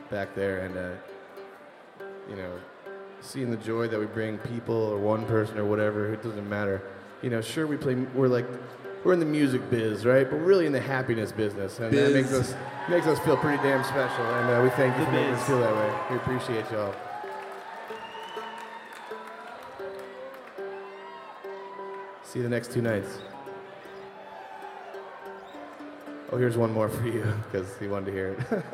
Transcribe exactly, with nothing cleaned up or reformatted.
back there, and uh, you know, seeing the joy that we bring people or one person or whatever, it doesn't matter. You know, sure we play, we're like, we're in the music biz, right? But we're really in the happiness business, and Biz. that makes us makes us feel pretty damn special. And uh, we thank you The for making biz. us feel that way. We appreciate y'all. See you the next two nights. Oh, here's one more for you, because he wanted to hear it.